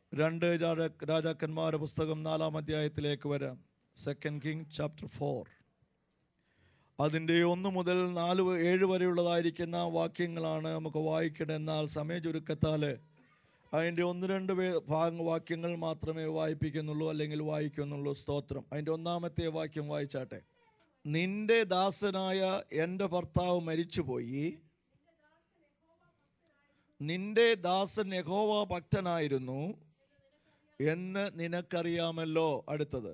രണ്ട് രാജാക്കന്മാരുടെ പുസ്തകം 4-ാം അധ്യായത്തിലേക്ക് വരാം. 2 Kings chapter 4. അതിൻ്റെ 1 മുതൽ 7 വരെയുള്ളതായിരിക്കുന്ന വാക്യങ്ങളാണ് നമുക്ക് വായിക്കേണ്ടത്. എന്നാൽ സമയ ചുരുക്കത്താൽ അതിൻ്റെ 1-2 വാക്യങ്ങൾ മാത്രമേ വായിപ്പിക്കുന്നുള്ളൂ, അല്ലെങ്കിൽ വായിക്കുന്നുള്ളൂ. സ്തോത്രം. അതിൻ്റെ 1-ാമത്തെ വാക്യം വായിച്ചാട്ടെ. നിന്റെ ദാസനായ എൻ്റെ ഭർത്താവ് മരിച്ചുപോയി, നിന്റെ ദാസൻ യഹോവ ഭക്തനായിരുന്നു എന്ന് നിനക്കറിയാമല്ലോ. അടുത്തത്,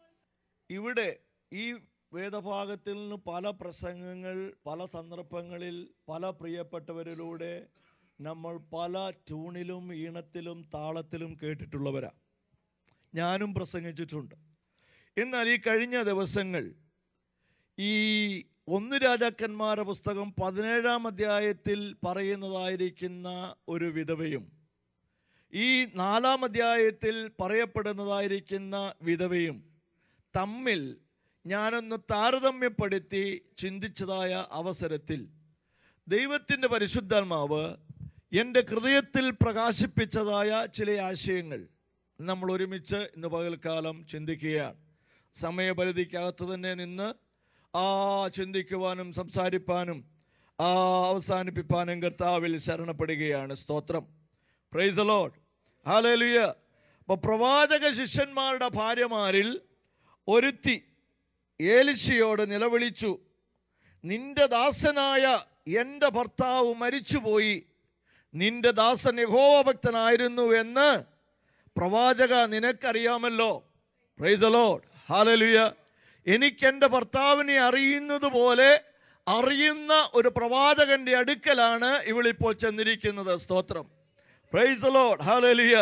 ഇവിടെ ഈ വേദഭാഗത്തിൽ നിന്ന് പല പ്രസംഗങ്ങൾ പല സന്ദർഭങ്ങളിൽ പല പ്രിയപ്പെട്ടവരിലൂടെ നമ്മൾ പല ട്യൂണിലും ഈണത്തിലും താളത്തിലും കേട്ടിട്ടുള്ളവരാ. ഞാനും പ്രസംഗിച്ചിട്ടുണ്ട്. എന്നാൽ ഈ കഴിഞ്ഞ ദിവസങ്ങൾ ഈ 1 രാജാക്കന്മാരുടെ പുസ്തകം 17-ാം അധ്യായത്തിൽ പറയുന്നതായിരിക്കുന്ന ഒരു വിധവയും ഈ 4-ാം അധ്യായത്തിൽ പറയപ്പെടുന്നതായിരിക്കുന്ന വിധവയും തമ്മിൽ ഞാനൊന്ന് താരതമ്യപ്പെടുത്തി ചിന്തിച്ചതായ അവസരത്തിൽ ദൈവത്തിൻ്റെ പരിശുദ്ധാത്മാവ് എൻ്റെ ഹൃദയത്തിൽ പ്രകാശിപ്പിച്ചതായ ചില ആശയങ്ങൾ നമ്മൾ ഒരുമിച്ച് ഇന്ന് പകൽക്കാലം ചിന്തിക്കുകയാണ്. സമയപരിധിക്കകത്ത് തന്നെ നിന്ന് ചിന്തിക്കുവാനും സംസാരിപ്പാനും അവസാനിപ്പിപ്പാനും കർത്താവിൽ ശരണപ്പെടുകയാണ്. സ്തോത്രം. Praise the Lord. ഹല്ലേലൂയ. അപ്പോൾ പ്രവാചക ശിഷ്യന്മാരുടെ ഭാര്യമാരിൽ ഒരുത്തി ഏലിശയോട് നിലവിളിച്ചു, നിന്റെ ദാസനായ എൻ്റെ ഭർത്താവ് മരിച്ചുപോയി, നിന്റെ ദാസൻ യഹോവ ഭക്തനായിരുന്നു എന്ന് പ്രവാചക നിനക്കറിയാമല്ലോ. Praise the Lord. ഹല്ലേലൂയ. എനിക്കെൻ്റെ ഭർത്താവിനെ അറിയുന്നത് പോലെ അറിയുന്ന ഒരു പ്രവാചകന്റെ അടുക്കലാണ് ഇവളിപ്പോൾ ചെന്നിരിക്കുന്നത്. സ്തോത്രം. Praise the Lord. ഹല്ലേലൂയ.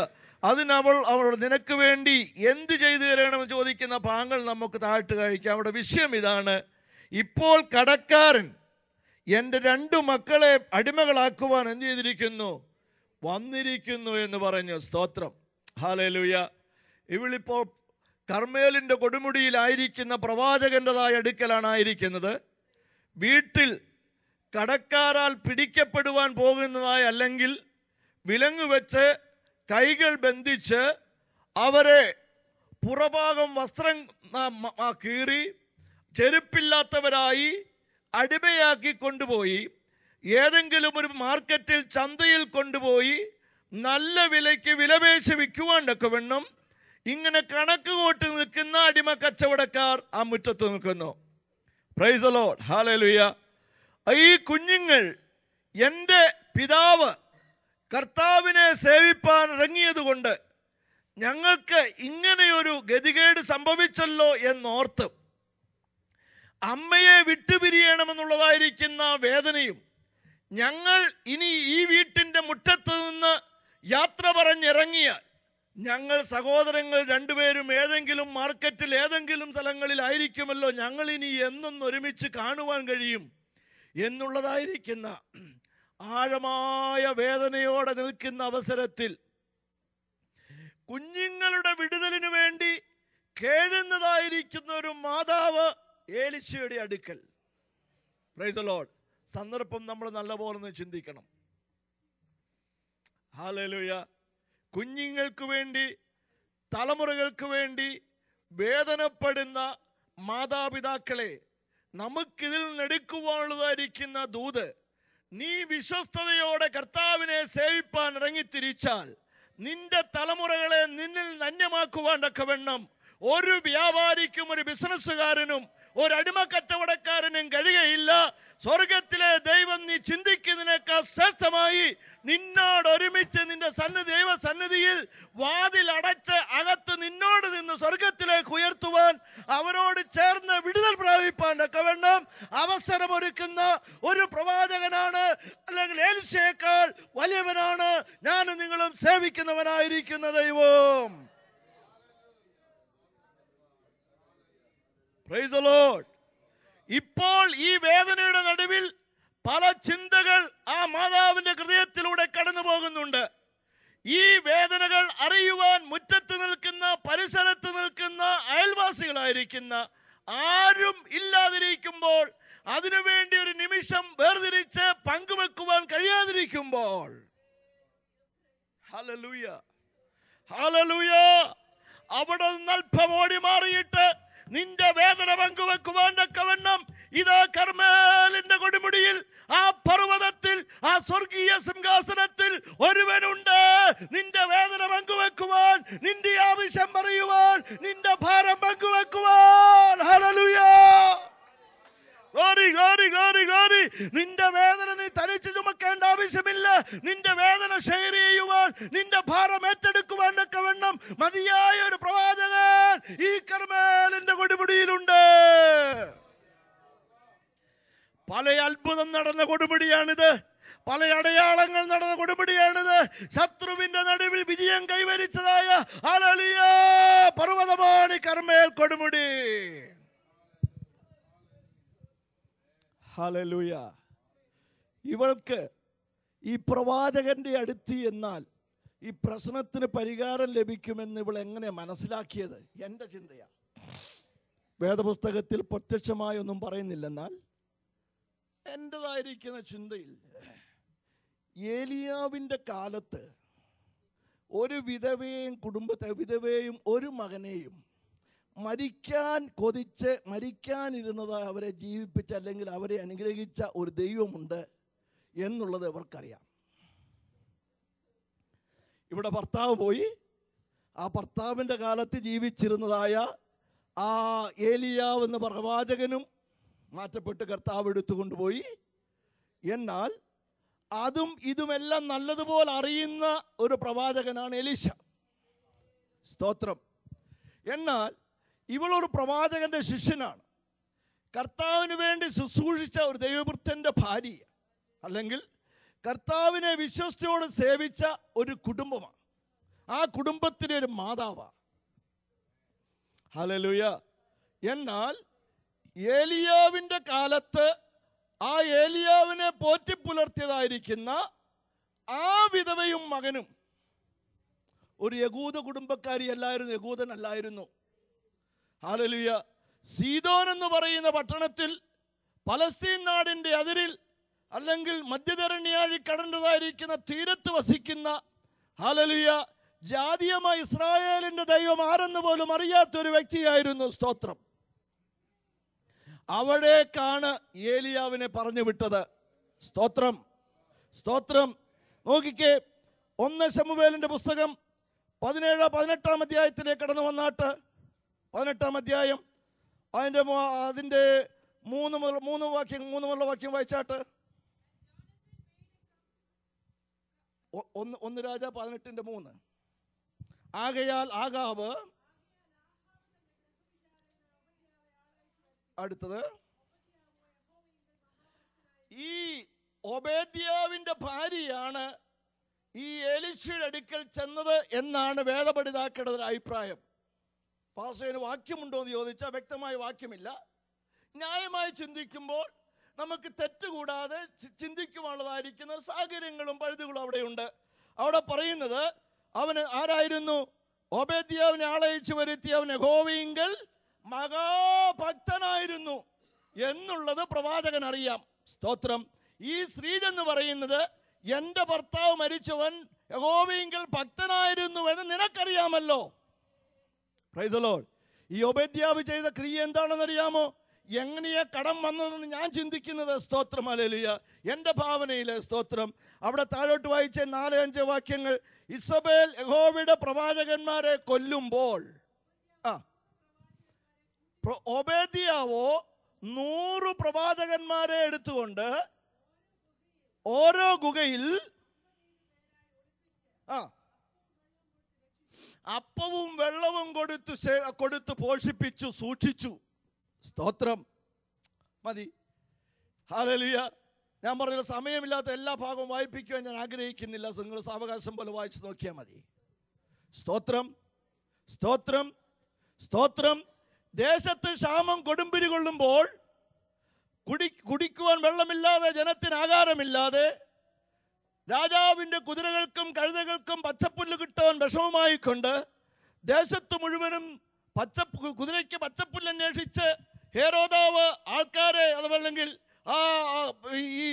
അവൾ നിനക്ക് വേണ്ടി എന്ത് ചെയ്തു തരണമെന്ന് ചോദിക്കുന്ന ഭാഗങ്ങൾ നമുക്ക് താഴ്ത്തു കഴിക്കാം. അവിടെ വിഷയം ഇതാണ്: ഇപ്പോൾ കടക്കാരൻ എൻ്റെ 2 മക്കളെ അടിമകളാക്കുവാൻ എന്ത് ചെയ്തിരിക്കുന്നു? വന്നിരിക്കുന്നു എന്ന് പറഞ്ഞു. സ്തോത്രം. ഹല്ലേലൂയ. ഇവളിപ്പോൾ കർമ്മേലിൻ്റെ കൊടുമുടിയിലായിരിക്കുന്ന പ്രവാചകൻ്റെതായ അടുക്കലാണ് ആയിരിക്കുന്നത്. വീട്ടിൽ കടക്കാരാൽ പിടിക്കപ്പെടുവാൻ പോകുന്നതായ, അല്ലെങ്കിൽ വിലങ്ങ് വെച്ച് കൈകൾ ബന്ധിച്ച് അവരെ പുറഭാഗം വസ്ത്രം കീറി ചെരുപ്പില്ലാത്തവരായി അടിമയാക്കി കൊണ്ടുപോയി ഏതെങ്കിലും ഒരു മാർക്കറ്റിൽ ചന്തയിൽ കൊണ്ടുപോയി നല്ല വിലയ്ക്ക് വിലപേശി വിൽക്കുവാനൊക്കെ വേണം. ഇങ്ങനെ കണക്ക് കൂട്ടി നിൽക്കുന്ന അടിമ കച്ചവടക്കാർ ആ മുറ്റത്ത് നിൽക്കുന്നു. Praise the Lord. ഹല്ലേലൂയ. ഈ കുഞ്ഞുങ്ങൾ എൻ്റെ പിതാവ് കർത്താവിനെ സേവിപ്പാൻ ഇറങ്ങിയത് കൊണ്ട് ഞങ്ങൾക്ക് ഇങ്ങനെയൊരു ഗതികേട് സംഭവിച്ചല്ലോ എന്നോർത്ത് അമ്മയെ വിട്ടുപിരിയണമെന്നുള്ളതായിരിക്കുന്ന വേദനയും, ഞങ്ങൾ ഇനി ഈ വീട്ടിൻ്റെ മുറ്റത്ത് നിന്ന് യാത്ര പറഞ്ഞിറങ്ങിയാൽ ഞങ്ങൾ സഹോദരങ്ങൾ 2 പേരും ഏതെങ്കിലും മാർക്കറ്റിൽ ഏതെങ്കിലും സ്ഥലങ്ങളിലായിരിക്കുമല്ലോ, ഞങ്ങൾ ഇനി എന്നൊന്ന് ഒരുമിച്ച് കാണുവാൻ കഴിയും എന്നുള്ളതായിരിക്കുന്ന ആഴമായ വേദനയോടെ നിൽക്കുന്ന അവസരത്തിൽ കുഞ്ഞുങ്ങളുടെ വിടുതലിനു വേണ്ടി കേഴുന്നതായിരിക്കുന്ന ഒരു മാതാവ് ഏലിശയുടെ അടുക്കൽ. Praise the Lord. സന്ദർഭം നമ്മൾ നല്ലപോലെ ചിന്തിക്കണം. ഹല്ലേലൂയ. കുഞ്ഞുങ്ങൾക്ക് വേണ്ടി, തലമുറകൾക്ക് വേണ്ടി വേദനപ്പെടുന്ന മാതാപിതാക്കളെ നമുക്കിതിൽ നിന്നെടുക്കുവാനുള്ളതായിരിക്കുന്ന ദൂത്, നീ വിശ്വസ്തയോടെ കർത്താവിനെ സേവിപ്പാൻ ഇറങ്ങിത്തിരിച്ചാൽ നിന്റെ തലമുറകളെ നിന്നിൽ നന്യമാക്കുവാൻ തക്കവണ്ണം ഒരു വ്യാപാരിക്കും ഒരു ബിസിനസ്സുകാരനും ഒരു അടിമ കച്ചവടക്കാരനും കഴിയുകയില്ല. സ്വർഗത്തിലെ ദൈവം നീ ചിന്തിക്കുന്നതിനേക്കാൾ ശ്രേഷ്ഠമായി നിന്നോട് ഒരുമിച്ച് നിന്റെ ദൈവ സന്നിധിയിൽ വാതിൽ അടച്ച് അകത്ത് നിന്നോട് നിന്ന് സ്വർഗത്തിലേക്ക് ഉയർത്തുവാൻ, അവരോട് ചേർന്ന് വിടുതൽ പ്രാപിപ്പാൻ തക്കവണ്ണം അവസരമൊരുക്കുന്ന ഒരു പ്രവാചകനാണ്, അല്ലെങ്കിൽ ഏലിശയേക്കാൾ വലിയവനാണ് ഞാനും നിങ്ങളും സേവിക്കുന്നവനായിരിക്കുന്ന ദൈവം. Praise the Lord. ഇപ്പോൾ ഈ വേദനയുടെ നടുവിൽ പല ചിന്തകൾ ആ മാതാവിന്റെ ഹൃദയത്തിലൂടെ കടന്നു പോകുന്നുണ്ട്. ഈ വേദനകൾ അറിയുവാൻ മുറ്റത്ത് നിൽക്കുന്ന, പരിസരത്ത് നിൽക്കുന്ന അയൽവാസികളായിരിക്കുന്ന ആരും ഇല്ലാതിരിക്കുമ്പോൾ, അതിനുവേണ്ടി ഒരു നിമിഷം വേർതിരിച്ച് പങ്കുവെക്കുവാൻ കഴിയാതിരിക്കുമ്പോൾ, ഹല്ലേലൂയ ഹല്ലേലൂയ. അവിടെ നിന്ന് അല്പം ഓടി മാറിയിട്ട് നിന്റെ വേദന പങ്കുവെക്കുവാൻ തക്കവണ്ണം ഇതാ കർമ്മേലിന്റെ കൊടുമുടിയിൽ, ആ പർവ്വതത്തിൽ, ആ സ്വർഗീയ സിംഹാസനത്തിൽ ഒരുവനുണ്ട്. നിന്റെ വേദന പങ്കുവെക്കുവാൻ, നിന്റെ ആവശ്യം പറയുവാൻ, നിന്റെ ഭാരം പങ്കുവെക്കുവാൻ. Hallelujah. Glory, glory, glory, glory. നിന്റെ വേദന നീ തനിച്ച് ചുമക്കേണ്ട ആവശ്യമില്ല. നിന്റെ വേദന ഷെയർ ചെയ്യുവാൻ, നിന്റെ ഭാരം ഏറ്റെടുക്കുവാൻ തക്കവണ്ണം മതിയായ ഒരു പ്രവാചകൻ ഈ കർമ്മേലിന്റെ കൊടുമുടിയിലുണ്ട്. പല അത്ഭുതം നടന്ന കൊടുമുടിയാണിത്. പല അടയാളങ്ങൾ നടന്ന കൊടുമുടിയാണിത്. ശത്രുവിന്റെ നടുവിൽ വിജയം കൈവരിച്ചതായ ഹല്ലേലൂയ പർവ്വതമാണ് കർമ്മേൽ കൊടുമുടി. ഹല്ലേലൂയ. ഇവൾക്ക് ഈ പ്രവാചകന്റെ അടുത്ത് എന്നാൽ ഈ പ്രശ്നത്തിന് പരിഹാരം ലഭിക്കുമെന്ന് ഇവൾ എങ്ങനെ മനസ്സിലാക്കിയത്? എൻ്റെ ചിന്തയാണ്. വേദപുസ്തകത്തിൽ പ്രത്യക്ഷമായി ഒന്നും പറയുന്നില്ല. എന്നാൽ എൻ്റെതായിരിക്കുന്ന ചിന്തയിൽ ഏലിയാവിൻ്റെ കാലത്ത് ഒരു വിധവയും ഒരു മകനെയും മരിക്കാൻ കൊതിച്ച് മരിക്കാനിരുന്നത് അവരെ ജീവിപ്പിച്ച, അല്ലെങ്കിൽ അവരെ അനുഗ്രഹിച്ച ഒരു ദൈവമുണ്ട് എന്നുള്ളത് ഇവർക്കറിയാം. ഇവിടെ ഭർത്താവ് പോയി, ആ ഭർത്താവിൻ്റെ കാലത്ത് ജീവിച്ചിരുന്നതായ ആ ഏലിയാവ് എന്ന പ്രവാചകനും മാറ്റപ്പെട്ട് കർത്താവ് എടുത്തുകൊണ്ടുപോയി. എന്നാൽ അതും ഇതുമെല്ലാം നല്ലതുപോലെ അറിയുന്ന ഒരു പ്രവാചകനാണ് എലീശ. സ്തോത്രം. എന്നാൽ ഇവളൊരു പ്രവാചകന്റെ ശിഷ്യനാണ്. കർത്താവിന് വേണ്ടി ശുശ്രൂഷിച്ച ഒരു ദൈവഭൃത്യന്റെ ഭാര്യ, അല്ലെങ്കിൽ കർത്താവിനെ വിശ്വസ്തയോടെ സേവിച്ച ഒരു കുടുംബമാണ്. ആ കുടുംബത്തിൻ്റെ ഒരു മാതാവാണ്. ഹല്ലേലൂയ. എന്നാൽ ഏലിയാവിൻ്റെ കാലത്ത് ആ ഏലിയാവിനെ പോറ്റിപ്പുലർത്തിയതായിരിക്കുന്ന ആ വിധവയും മകനും ഒരു യഹൂദ കുടുംബക്കാരിയല്ലായിരുന്നു, യഹൂദനല്ലായിരുന്നു. ഹല്ലേലൂയ. സീദോൻ എന്ന് പറയുന്ന പട്ടണത്തിൽ, പലസ്തീൻ നാടിൻ്റെ അതിരിൽ, അല്ലെങ്കിൽ മധ്യധരണിയാഴി കടന്നതായിരിക്കുന്ന തീരത്ത് വസിക്കുന്ന, ഹല്ലേലൂയ, ജാതീയമായ ഇസ്രായേലിൻ്റെ ദൈവം ആരെന്ന് പോലും അറിയാത്തൊരു വ്യക്തിയായിരുന്നു. സ്തോത്രം. അവിടേക്കാണ് ഏലിയാവിനെ പറഞ്ഞു വിട്ടത്. സ്തോത്രം, സ്തോത്രം. നോക്കിക്കേ, 1 ശമൂവേലിന്റെ പുസ്തകം 18-18 അധ്യായത്തിലേക്ക് കടന്നു വന്നാട്ട്, 18 അധ്യായം അതിൻ്റെ 3 വാക്യം വായിച്ചാട്ട്. 1 രാജ 18:3. ആകയാൽ ആഗാബ്, അടുത്തത്, ഈ ഒബേദ്യാവിന്റെ ഭാര്യയാണ് ഈ എലീശയുടെ അടുക്കൽ ചെന്നത് എന്നാണ് വേദപണ്ഡിതാക്കളുടെ ഒരു അഭിപ്രായം. പാസ്റ്ററിന് വാക്യമുണ്ടോ എന്ന് ചോദിച്ചാൽ വ്യക്തമായ വാക്യമില്ല. ന്യായമായി ചിന്തിക്കുമ്പോൾ നമുക്ക് തെറ്റുകൂടാതെ ചിന്തിക്കുവാനുള്ളതായിരിക്കുന്ന സാഹചര്യങ്ങളും പഴുതുകളും അവിടെയുണ്ട്. അവിടെ പറയുന്നത് അവന് ആരായിരുന്നു? ഒബേദ്യാവിനെ ആളയച്ചു വരുത്തി അവൻ യഹോവയിങ്കൽ മഹാഭക്തനായിരുന്നു എന്നുള്ളത് പ്രവാചകൻ അറിയാം. സ്തോത്രം. ഈ സ്ത്രീ എന്ന് പറയുന്നത്, എൻ്റെ ഭർത്താവ് മരിച്ചവൻ യഹോവയിങ്കൽ ഭക്തനായിരുന്നു എന്ന് നിനക്കറിയാമല്ലോ. Praise the Lord. ഈ ഒബേദ്യാവ് ചെയ്ത ക്രിയ എന്താണെന്നറിയാമോ? എങ്ങനെയാ കടം വന്നതെന്ന് ഞാൻ ചിന്തിക്കുന്നത്. സ്തോത്രം. ഹല്ലേലൂയ. എൻ്റെ ഭാവനയിലെ സ്തോത്രം. അവിടെ താഴോട്ട് വായിച്ച 4-5 വാക്യങ്ങൾ. ഇസബേൽ യഹോവയുടെ പ്രവാചകന്മാരെ കൊല്ലുമ്പോൾ ഒബേദ്യാവോ 100 പ്രവാചകന്മാരെ എടുത്തുകൊണ്ട് ഓരോ ഗുഹയിൽ അപ്പവും വെള്ളവും കൊടുത്ത് പോഷിപ്പിച്ചു, സൂക്ഷിച്ചു. സ്തോത്രം. മതി. ഹല്ലേലൂയ. ഞാൻ പറഞ്ഞ സമയമില്ലാത്ത എല്ലാ ഭാഗവും വായിപ്പിക്കുവാൻ ഞാൻ ആഗ്രഹിക്കുന്നില്ല. നിങ്ങൾ സാവകാശം പോലെ വായിച്ചു നോക്കിയാൽ മതി. സ്തോത്രം, സ്തോത്രം, സ്തോത്രം. ദേശത്ത് ക്ഷാമം കൊടുമ്പിരി കൊള്ളുമ്പോൾ, കുടിക്കുവാൻ വെള്ളമില്ലാതെ, ജനത്തിന് ആഹാരമില്ലാതെ, രാജാവിൻ്റെ കുതിരകൾക്കും കഴുതകൾക്കും പച്ചപ്പുല്ല് കിട്ടാൻ വിഷമമായിക്കൊണ്ട് ദേശത്ത് മുഴുവനും കുതിരയ്ക്ക് പച്ചപ്പുല്ല് അന്വേഷിച്ച് ഹേരോദാവ് ആൾക്കാരെ, അതല്ലെങ്കിൽ ഈ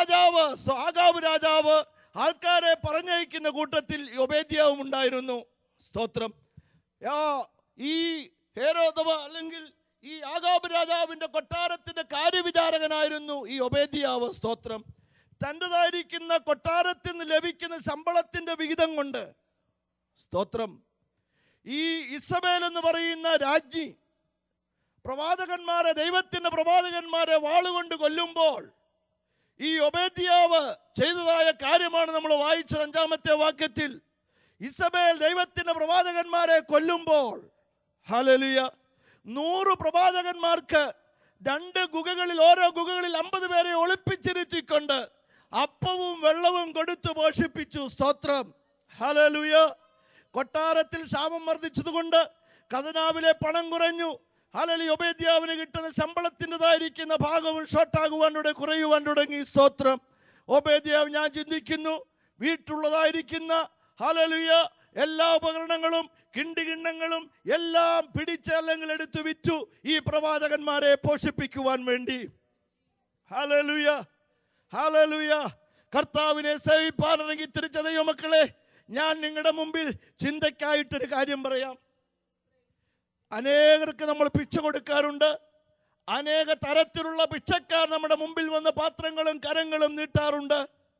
ആഗാബ് രാജാവ് ആൾക്കാരെ പറഞ്ഞയക്കുന്ന കൂട്ടത്തിൽ ഒബേദ്യാവും ഉണ്ടായിരുന്നു. സ്തോത്രം. ഈ ഹേരോദവ അല്ലെങ്കിൽ ഈ ആഗാബ് രാജാവിൻ്റെ കൊട്ടാരത്തിൻ്റെ കാര്യവിചാരകനായിരുന്നു ഈ ഒബേദ്യാവ്. സ്തോത്രം. തൻ്റെതായിരിക്കുന്ന കൊട്ടാരത്തിൽ നിന്ന് ലഭിക്കുന്ന ശമ്പളത്തിൻ്റെ വിഹിതം കൊണ്ട്, സ്തോത്രം, ഈ ഇസബേൽ എന്ന് പറയുന്ന രാജ്ഞി പ്രവാചകന്മാരെ, ദൈവത്തിൻ്റെ പ്രവാചകന്മാരെ വാളുകൊണ്ട് കൊല്ലുമ്പോൾ ഈ ഒബേദ്യാവ് ചെയ്തതായ കാര്യമാണ് നമ്മൾ വായിച്ചത് 5-ാമത്തെ വാക്യത്തിൽ. ഇസബേൽ ദൈവത്തിൻ്റെ പ്രവാചകന്മാരെ കൊല്ലുമ്പോൾ, ഹല്ലേലൂയ, 100 പ്രവാചകന്മാർക്ക് 2 ഗുഹകളിൽ, ഓരോ ഗുഹകളിൽ 50 പേരെ ഒളിപ്പിച്ചിരുത്തിക്കൊണ്ട് അപ്പവും വെള്ളവും കൊടുത്തു പോഷിപ്പിച്ചു. സ്തോത്രം. ഹല്ലേലൂയ. കൊട്ടാരത്തിൽ ക്ഷാമം വർദ്ധിച്ചതുകൊണ്ട് ഖസനാവിലെ പണം കുറഞ്ഞു. ഹല്ലേലൂയ. ഒബേദ്യാവിന് കിട്ടുന്ന ശമ്പളത്തിൻ്റെതായിരിക്കുന്ന ഭാഗവും ഷോർട്ടാകുവാൻ കുറയുവാൻ തുടങ്ങി. സ്തോത്രം. ഒബേദ്യാവ്, ഞാൻ ചിന്തിക്കുന്നു, വീട്ടിലുള്ളതായിരിക്കുന്ന ഹല്ലേലൂയ എല്ലാ ഉപകരണങ്ങളും കിണ്ടികിണ്ണങ്ങളും എല്ലാം പിടിച്ച് അല്ലെങ്കിൽ എടുത്തു വിറ്റു ഈ പ്രവാചകന്മാരെ പോഷിപ്പിക്കുവാൻ വേണ്ടി. Hallelujah, hallelujah. കർത്താവിനെ സേവിപ്പാൻ ഇറങ്ങി തിരിച്ച ദൈവമക്കളെ, ഞാൻ നിങ്ങളുടെ മുമ്പിൽ ചിന്തയ്ക്കായിട്ടൊരു കാര്യം പറയാം. അനേകർക്ക് നമ്മൾ പിച്ച കൊടുക്കാറുണ്ട്. അനേക തരത്തിലുള്ള പിച്ചക്കാർ നമ്മുടെ മുമ്പിൽ വന്ന് പാത്രങ്ങളും കരങ്ങളും നീട്ടാറുണ്ട്.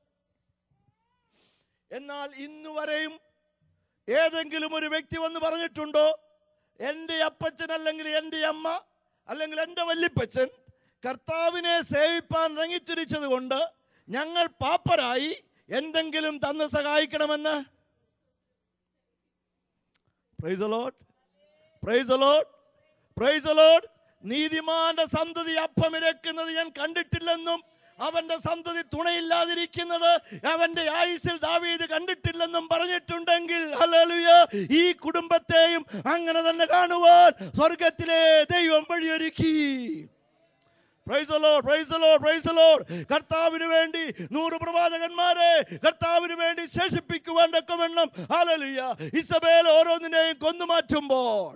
എന്നാൽ ഇന്നുവരെയും ഏതെങ്കിലും ഒരു വ്യക്തി വന്ന് പറഞ്ഞിട്ടുണ്ടോ, എൻ്റെ അപ്പച്ചൻ അല്ലെങ്കിൽ എൻ്റെ അമ്മ അല്ലെങ്കിൽ എൻ്റെ വല്യപ്പച്ചൻ കർത്താവിനെ സേവിപ്പാൻ ഇറങ്ങിത്തിരിച്ചത് കൊണ്ട് ഞങ്ങൾ പാപ്പരായി എന്തെങ്കിലും തന്ന് സഹായിക്കണമെന്ന്? Praise the Lord, praise the Lord, praise the Lord. നീതിമാന്റെ സന്തതി അപ്പമിരക്കുന്നത് ഞാൻ കണ്ടിട്ടില്ലെന്നും അവന്റെ സന്തതി തുണയില്ലാതിരിക്കുന്നത് അവന്റെ ആയുസ്സിൽ ദാവീദ് കണ്ടിട്ടില്ലെന്നും പറഞ്ഞിട്ടുണ്ടെങ്കിൽ, ഹല്ലേലൂയ, ഈ കുടുംബത്തെയും അങ്ങനെ തന്നെ കാണുവാൻ സ്വർഗത്തിലെ ദൈവം വഴിയൊരുക്കി. Praise the Lord, praise the Lord, praise the Lord. കർത്താവിന് വേണ്ടി 100 പ്രവാചകന്മാരെ കർത്താവിന് വേണ്ടി ശേഷിപ്പിക്കുവാൻ തക്കവണ്ണം, ഹല്ലേലൂയ, ഇസബേൽ ഓരോന്നിനെയും കൊന്നുമാറ്റുമ്പോൾ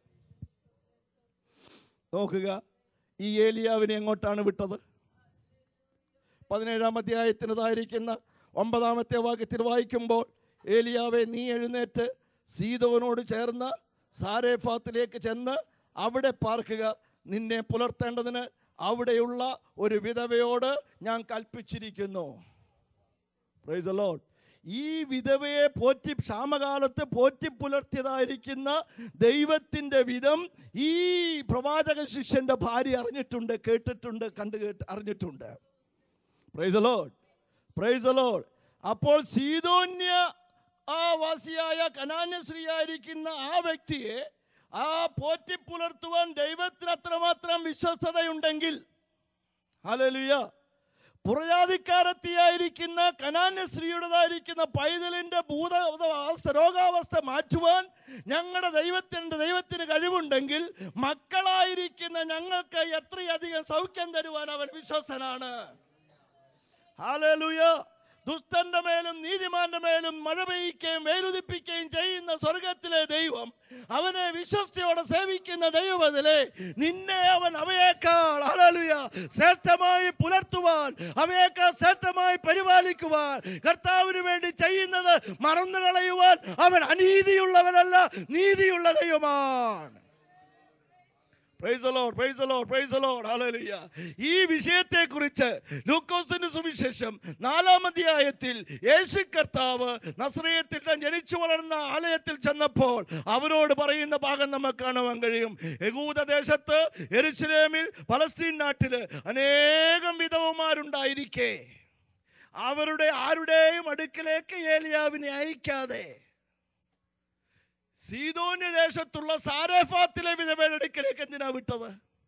നോക്കുക, ഈ ഏലിയാവിനെ എങ്ങോട്ടാണ് വിട്ടത്? 17-ാം അധ്യായത്തിനതായിരിക്കുന്ന 9-ാമത്തെ വാക്യത്തിൽ വായിക്കുമ്പോൾ, ഏലിയാവെ, നീ എഴുന്നേറ്റ് സീദോനോട് ചേർന്ന് സാരേഫാത്തിലേക്ക് ചെന്ന് അവിടെ പാർക്കുക. നിന്നെ പുലർത്തേണ്ടതിന് അവിടെയുള്ള ഒരു വിധവയോട് ഞാൻ കൽപ്പിച്ചിരിക്കുന്നു. Price the Lord. ഈ വിധവയെ പോറ്റി ക്ഷാമകാലത്ത് പോറ്റി പുലർത്തിയതായിരിക്കുന്ന ദൈവത്തിൻ്റെ വിധം ഈ പ്രവാചക ശിഷ്യൻ്റെ ഭാര്യ അറിഞ്ഞിട്ടുണ്ട്, കേട്ടിട്ടുണ്ട്, അറിഞ്ഞിട്ടുണ്ട്. Praise the Lord, praise the Lord. അപ്പോൾ സീദോന്യ വാസിയായ കനാന്യ സ്ത്രീയായിരിക്കുന്ന ആ വ്യക്തിയെ ആ പോറ്റി പുലർത്തുവാൻ ദൈവത്തിന് അത്രമാത്രം വിശ്വസ്തതയുണ്ടെങ്കിൽ, ഹല്ലേലൂയ, പുറജാതിക്കാരത്തിയായിരിക്കുന്ന കനാന്യ സ്ത്രീയുടേതായിരിക്കുന്ന പൈതലിൻ്റെ രോഗാവസ്ഥ മാറ്റുവാൻ ഞങ്ങളുടെ ദൈവത്തിന് കഴിവുണ്ടെങ്കിൽ, മക്കളായിരിക്കുന്ന ഞങ്ങൾക്ക് എത്രയധികം സൗഖ്യം തരുവാൻ അവൻ വിശ്വസ്തനാണ്. ഹല്ലേലൂയ. ദുഷ്ടന്റെ മേലും നീതിമാന്റെ മേലും മഴ പെയ്യുകയും വെയിലുദിപ്പിക്കുകയും ചെയ്യുന്ന സ്വർഗത്തിലെ ദൈവം അവനെ വിശ്വസ്തയോടെ സേവിക്കുന്ന ദൈവത്തിലെ നിന്നെ അവൻ അവയേക്കാൾ, ഹല്ലേലൂയ, ശ്രേഷ്ഠമായി പുലർത്തുവാൻ, അവയേക്കാൾ ശ്രേഷ്ഠമായി പരിപാലിക്കുവാൻ, കർത്താവിന് വേണ്ടി ചെയ്യുന്നത് മറന്നു കളയുവാൻ അവൻ അനീതിയുള്ളവനല്ല, നീതിയുള്ള ദൈവമാണ്. Praise the Lord, praise the Lord, praise the Lord, hallelujah. ഈ വിഷയത്തെക്കുറിച്ച് ലൂക്കോസിന്റെ സുവിശേഷം 4-ാം അധ്യായത്തിൽ യേശു കർത്താവ് നസറേത്തിൽ താൻ ജനിച്ചു വളർന്ന ആലയത്തിൽ ചെന്നപ്പോൾ അവരോട് പറയുന്ന ഭാഗം നമുക്ക് കാണുവാൻ കഴിയും. യഹൂദ ദേശത്ത് യെരൂശലേമിൽ പലസ്തീൻ നാട്ടിൽ അനേകം വിധവമാരുണ്ടായിരിക്കെ അവരുടെ ആരുടെയും അടുക്കലേക്ക് ഏലിയാവിനെ അയക്കാതെ സീദോന്യ ദേശത്തുള്ള സാരേഫാത്തിലെ വിധവയുടെ അടുക്കലേക്ക് എന്തിനാ വിട്ടത്?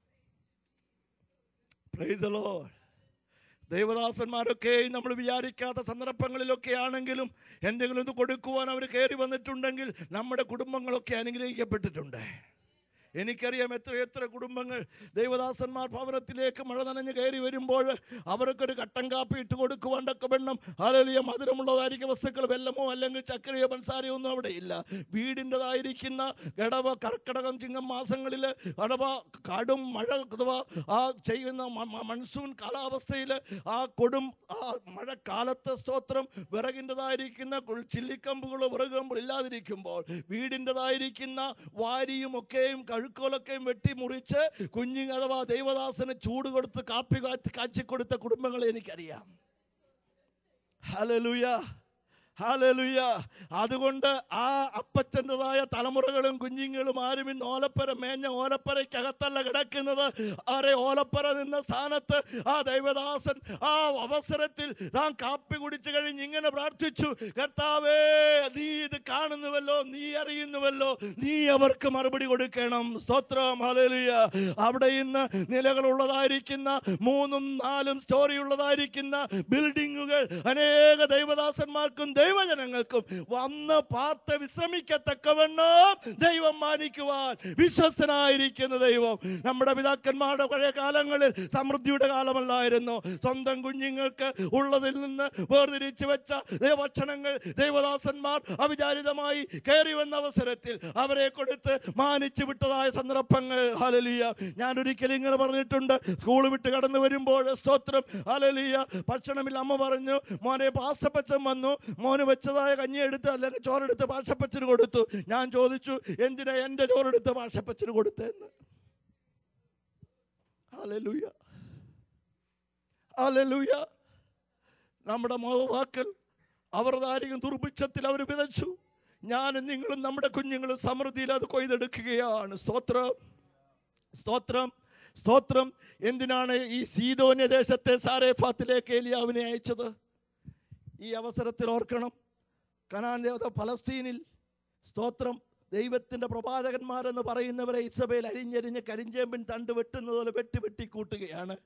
Price the Lord. ദൈവദാസന്മാരൊക്കെ നമ്മൾ വിചാരിക്കാത്ത സന്ദർഭങ്ങളിലൊക്കെ ആണെങ്കിലും എന്തെങ്കിലും ഒന്ന് കൊടുക്കുവാൻ അവർ കയറി വന്നിട്ടുണ്ടെങ്കിൽ നമ്മുടെ കുടുംബങ്ങളൊക്കെ അനുഗ്രഹിക്കപ്പെട്ടിട്ടുണ്ട്. എനിക്കറിയാം എത്ര കുടുംബങ്ങൾ ദൈവദാസന്മാർ ഭവനത്തിലേക്ക് മഴ നനഞ്ഞ് കയറി വരുമ്പോൾ അവർക്കൊരു കട്ടൻ കാപ്പി ഇട്ട് കൊടുക്കുവാണ്ടൊക്കെ വെണ്ണം ഹല്ലേലൂയ മധുരമുള്ളതായിരിക്കും വസ്തുക്കൾ, വെല്ലമോ അല്ലെങ്കിൽ ചക്കരയോ പഞ്ചസാരയോ ഒന്നും അവിടെ ഇല്ല. വീടിൻ്റെതായിരിക്കുന്ന കർക്കിടകം ചിങ്ങം മാസങ്ങളിൽ അഥവാ കടും മഴ അഥവാ ആ ചെയ്യുന്ന മൺസൂൺ കാലാവസ്ഥയിൽ ആ മഴക്കാലത്ത് സ്തോത്രം വിറകിൻ്റെതായിരിക്കുന്ന ചില്ലിക്കമ്പുകളോ വിറകുകമ്പുകൾ ഇല്ലാതിരിക്കുമ്പോൾ വീടിൻ്റെതായിരിക്കുന്ന വാരിയും ഒക്കെയും കഴുക്കോലൊക്കെയും വെട്ടി മുറിച്ച് അഥവാ ദൈവദാസന് ചൂട് കൊടുത്ത് കാപ്പി കാച്ചിക്കൊടുത്ത കുടുംബങ്ങളെ എനിക്കറിയാം. Hallelujah, hallelujah. അതുകൊണ്ട് ആ അപ്പച്ചൻ്റെതായ തലമുറകളും കുഞ്ഞുങ്ങളും ആരും ഇന്ന് ഓലപ്പര മേഞ്ഞ ഓലപ്പരയ്ക്കകത്തല്ല കിടക്കുന്നത്. അവരെ ഓലപ്പര നിന്ന സ്ഥാനത്ത് ആ ദൈവദാസൻ ആ അവസരത്തിൽ താൻ കാപ്പി കുടിച്ചു കഴിഞ്ഞ് ഇങ്ങനെ പ്രാർത്ഥിച്ചു, കർത്താവേ, നീ ഇത് കാണുന്നുവല്ലോ, നീ അറിയുന്നുവല്ലോ, നീ അവർക്ക് മറുപടി കൊടുക്കണം. സ്തോത്രം, ഹല്ലേലൂയ. അവിടെ ഇന്ന് നിലകളുള്ളതായിരിക്കുന്ന 3ഉം 4ഉം സ്റ്റോറി ഉള്ളതായിരിക്കുന്ന ബിൽഡിങ്ങുകൾ അനേക ദൈവദാസന്മാർക്കും ദൈവജനങ്ങൾക്കും വന്ന് പാർത്ത് വിശ്രമിക്കത്തക്കവണ്ണം ദൈവം മാനിക്കുവാൻ വിശ്വസ്തനായിരിക്കുന്ന ദൈവം. നമ്മുടെ പിതാക്കന്മാരുടെ പഴയ കാലങ്ങളിൽ സമൃദ്ധിയുടെ കാലമല്ലായിരുന്നു. സ്വന്തം കുഞ്ഞുങ്ങൾക്ക് ഉള്ളതിൽ നിന്ന് വേർതിരിച്ചു വെച്ച ഭക്ഷണങ്ങൾ ദൈവദാസന്മാർ അവിചാരിതമായി കയറി വന്ന അവസരത്തിൽ അവരെ കൊടുത്ത് മാനിച്ചു വിട്ടതായ സന്ദർഭങ്ങൾ. ഹല്ലേലൂയ. ഞാൻ ഒരിക്കലും ഇങ്ങനെ പറഞ്ഞിട്ടുണ്ട്, സ്കൂൾ വിട്ട് കടന്നു വരുമ്പോൾ സ്തോത്രം, ഹല്ലേലൂയ, ഭക്ഷണമില്ല. അമ്മ പറഞ്ഞു, മോനെ പാസ്റ്റപ്പച്ചൻ വന്നു, മോന് വെച്ചതായ കഞ്ഞി എടുത്ത് അല്ലെങ്കിൽ ചോറെടുത്ത് പാഷപ്പച്ചന് കൊടുത്തു. ഞാൻ ചോദിച്ചു, എന്തിനാ എൻ്റെ ചോറെടുത്ത് പാഷപ്പച്ചന് കൊടുത്തെന്ന്. Hallelujah, hallelujah. നമ്മുടെ മാതാക്കൾ അവരുടെതായിരിക്കും ദുർഭിക്ഷത്തിൽ അവർ വിതച്ചു. ഞാനും നിങ്ങളും നമ്മുടെ കുഞ്ഞുങ്ങളും സമൃദ്ധിയിൽ അത് കൊയ്തെടുക്കുകയാണ്. സ്തോത്രം, സ്തോത്രം, സ്തോത്രം. എന്തിനാണ് ഈ സീദോന്യ ദേശത്തെ സാരേഫാത്തിലേക്ക് ഏലിയാവിനെ അയച്ചത്? ഈ അവസരത്തിൽ ഓർക്കണം, കനാൻ ദേവത ഫലസ്തീനിൽ സ്തോത്രം ദൈവത്തിൻ്റെ പ്രവാചകന്മാരെന്ന് പറയുന്നവരെ ഇസബേൽ അരിഞ്ഞരിഞ്ഞ് കരിഞ്ചേമ്പിൻ തണ്ട് വെട്ടുന്നത് പോലെ വെട്ടിക്കൂട്ടുകയാണ്.